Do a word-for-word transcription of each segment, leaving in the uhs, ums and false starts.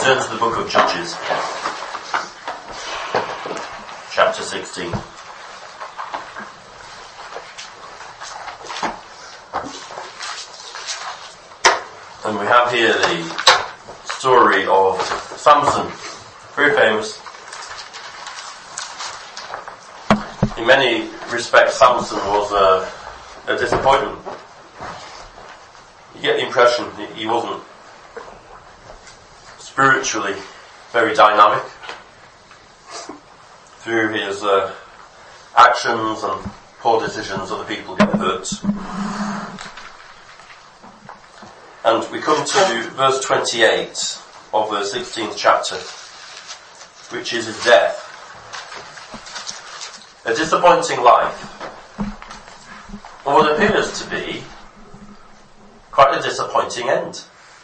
Turn to the book of Judges, chapter sixteen. And we have here the story of Samson, very famous. In many respects, Samson was a, a disappointment. You get the impression he wasn't spiritually very dynamic. Through his uh, actions and poor decisions, other people get hurt. And we come to verse twenty-eight of the sixteenth chapter, which is his death. A disappointing life, or what appears to be quite a disappointing end.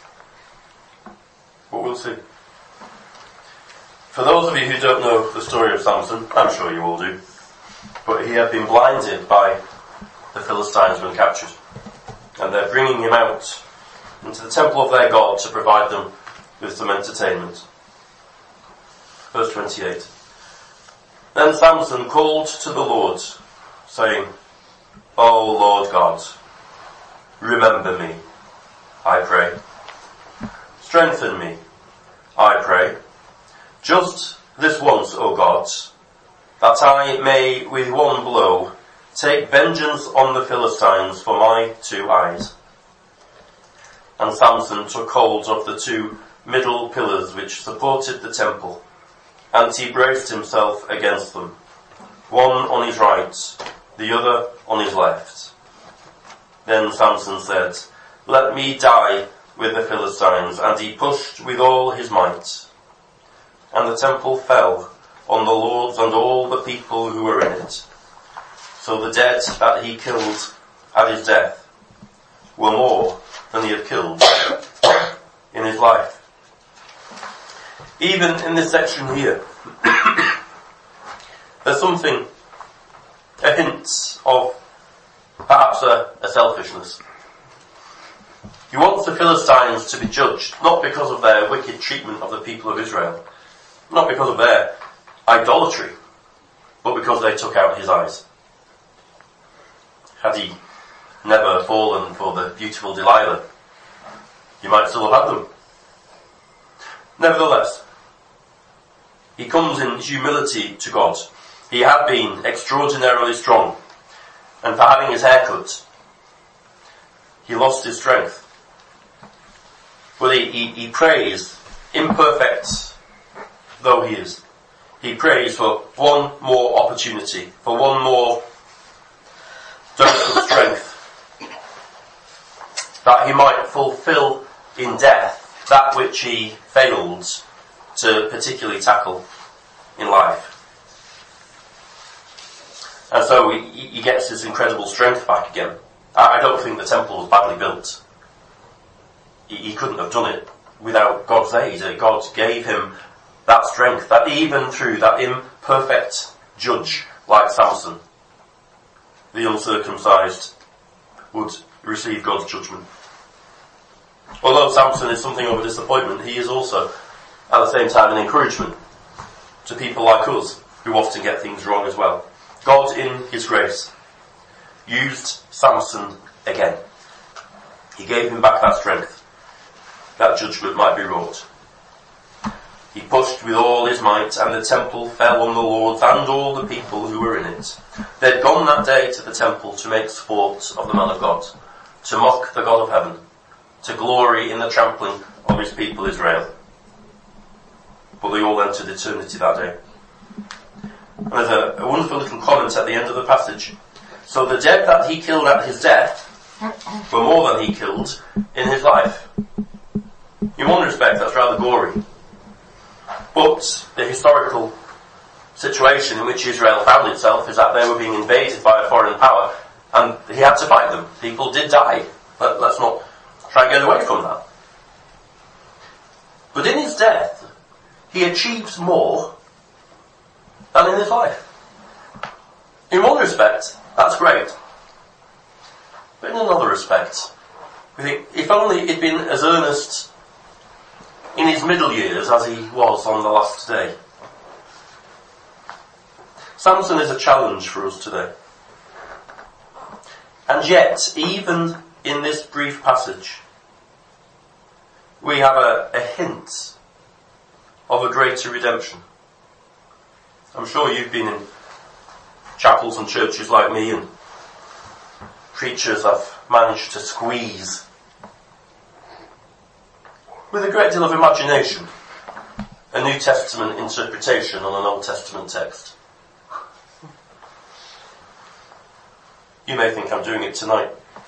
But we'll see. For those of you who don't know the story of Samson, I'm sure you all do, but he had been blinded by the Philistines when captured, and they're bringing him out into the temple of their God to provide them with some entertainment. Verse twenty-eight. Then Samson called to the Lord, saying, O Lord God, remember me, I pray. Strengthen me, I pray, just this once, O God, that I may with one blow take vengeance on the Philistines for my two eyes. And Samson took hold of the two middle pillars which supported the temple, and he braced himself against them, one on his right, the other on his left. Then Samson said, Let me die with the Philistines, and he pushed with all his might. And the temple fell on the lords and all the people who were in it. So the dead that he killed at his death were more than he had killed in his life. Even in this section here, there's something, a hint of perhaps a, a selfishness. He wants the Philistines to be judged, not because of their wicked treatment of the people of Israel, not because of their idolatry, but because they took out his eyes. Had he never fallen for the beautiful Delilah, he might still have had them. Nevertheless, he comes in humility to God. He had been extraordinarily strong, and for having his hair cut, he lost his strength. But he, he, he prays, imperfect though he is, he prays for one more opportunity, for one more dose of strength, that he might fulfill in death that which he failed to particularly tackle in life. And so he, he gets his incredible strength back again. I, I don't think the temple was badly built. He, he couldn't have done it without God's aid. God gave him that strength, that even through that imperfect judge like Samson, the uncircumcised would receive God's judgment. Although Samson is something of a disappointment, he is also at the same time an encouragement to people like us who often get things wrong as well. God in his grace used Samson again. He gave him back that strength, that judgment might be wrought. He pushed with all his might, and the temple fell on the lords and all the people who were in it. They'd gone that day to the temple to make sport of the man of God, to mock the God of heaven, to glory in the trampling of his people Israel. But they all entered eternity that day. And there's a, a wonderful little comment at the end of the passage. So the dead that he killed at his death were more than he killed in his life. In one respect, that's rather gory. But the historical situation in which Israel found itself is that they were being invaded by a foreign power, and he had to fight them. People did die. But let's not try and get away from that. But in his death, he achieves more than in his life. In one respect, that's great. But in another respect, we think, if only he'd been as earnest in his middle years as he was on the last day. Samson is a challenge for us today. And yet, even in this brief passage, we have a, a hint of a greater redemption. I'm sure you've been in chapels and churches like me, and preachers have managed to squeeze, with a great deal of imagination, a New Testament interpretation on an Old Testament text. You may think I'm doing it tonight.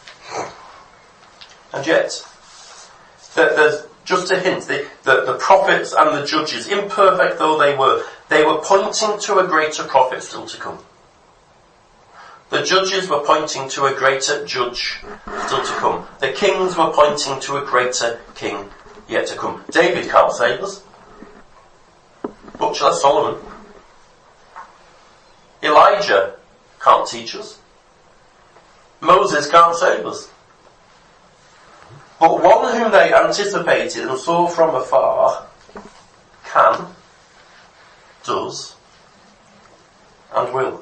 And yet, there's just a hint. The, the, the prophets and the judges, imperfect though they were, they were pointing to a greater prophet still to come. The judges were pointing to a greater judge still to come. The kings were pointing to a greater king yet to come. David can't save us. Much less Solomon. Elijah can't teach us. Moses can't save us. But one whom they anticipated and saw from afar can, does, and will.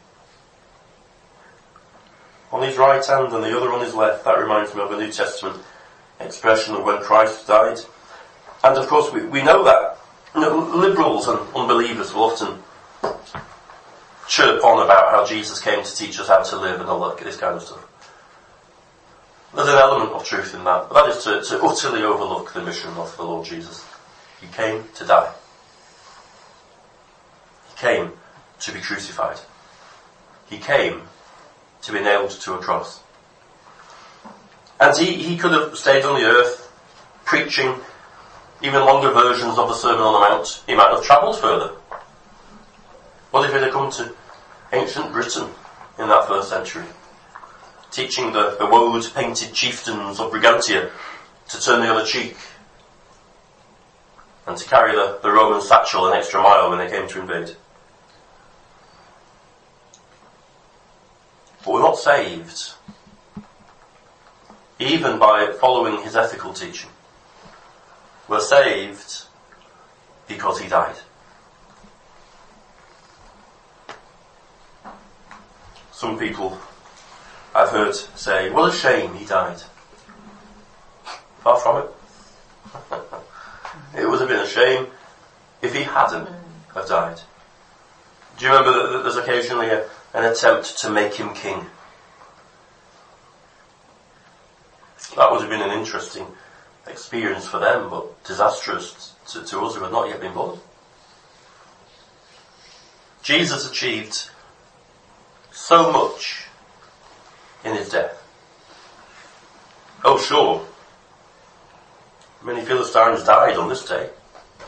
On his right hand and the other on his left, that reminds me of a New Testament expression of when Christ died. And of course we, we know that. You know, liberals and unbelievers will often chirp on about how Jesus came to teach us how to live and all that, this kind of stuff. There's an element of truth in that, but that is to, to utterly overlook the mission of the Lord Jesus. He came to die. He came to be crucified. He came to be nailed to a cross. And he, he could have stayed on the earth, preaching even longer versions of the Sermon on the Mount. He might have travelled further. What if he'd have come to ancient Britain in that first century, teaching the, the woad-painted chieftains of Brigantia to turn the other cheek, and to carry the, the Roman satchel an extra mile when they came to invade? But we're not saved even by following his ethical teaching. We're saved because he died. Some people I've heard say, what a shame he died. Far from it. It would have been a shame if he hadn't have died. Do you remember that there's occasionally a, an attempt to make him king? That would have been an interesting experience for them, but disastrous to, to us who had not yet been born. Jesus achieved so much in his death. Oh sure, many Philistines died on this day,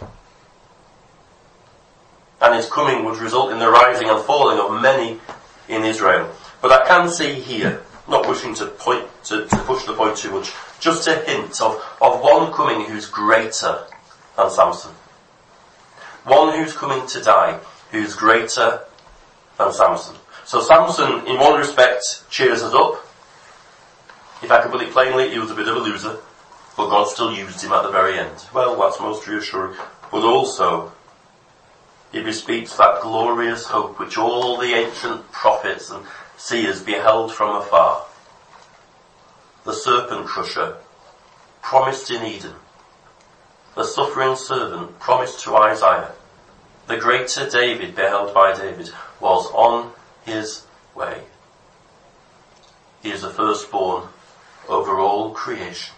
and his coming would result in the rising and falling of many in Israel. But I can see here, not wishing to point to, to push the point too much, just a hint of, of one coming who's greater than Samson. One who's coming to die, who's greater than Samson. So Samson, in one respect, cheers us up. If I can put it plainly, he was a bit of a loser, but God still used him at the very end. Well, that's most reassuring. But also, he bespeaks that glorious hope which all the ancient prophets and seers beheld from afar. The serpent crusher, promised in Eden. The suffering servant, promised to Isaiah. The greater David, beheld by David, was on his way. He is the firstborn over all creation.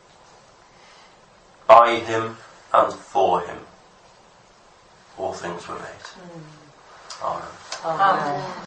By him and for him all things were made. Amen. Amen.